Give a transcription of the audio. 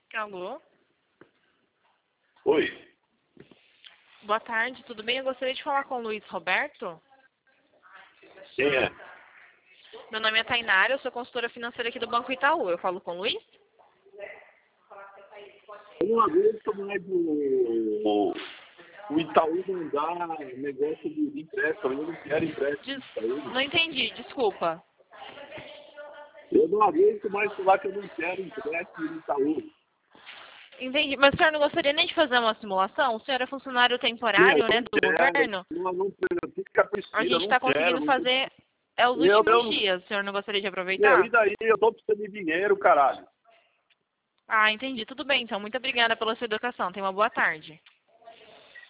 Alô? Oi. Boa tarde, tudo bem? Eu gostaria de falar com o Luiz Roberto. Quem é? Meu nome é Tainara, eu sou consultora financeira aqui do Banco Itaú. Eu falo com o Luiz? Uma vez mais o Itaú não dá negócio de empréstimo, eu não quero empréstimo. Não entendi, desculpa. Eu não aguento mais falar que eu não quero empréstimo do Itaú. Entendi, mas o senhor não gostaria nem de fazer uma simulação? O senhor é funcionário temporário, né, do governo? Não fica A preciso, gente está conseguindo fazer os últimos dias. O senhor não gostaria de aproveitar? E daí? Eu tô precisando de dinheiro, caralho. Ah, entendi. Tudo bem, então. Muito obrigada pela sua educação. Tenha uma boa tarde.